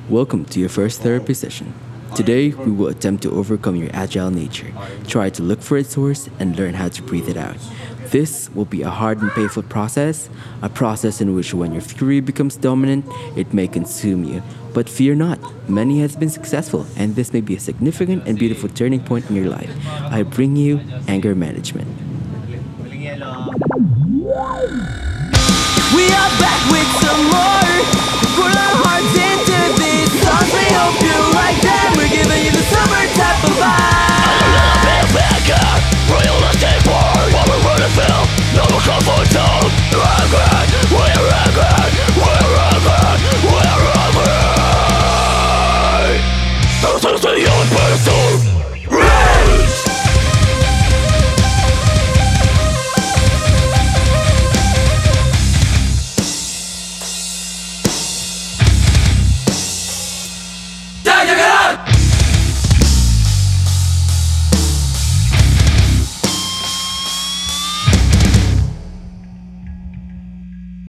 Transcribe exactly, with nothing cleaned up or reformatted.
Welcome to your first therapy session. Today, we will attempt to overcome your agile nature, try to look for its source, and learn how to breathe it out. This will be a hard and painful process, a process in which when your fury becomes dominant, it may consume you. But fear not, many has been successful, and this may be a significant and beautiful turning point in your life. I bring you anger management. We are back with some more.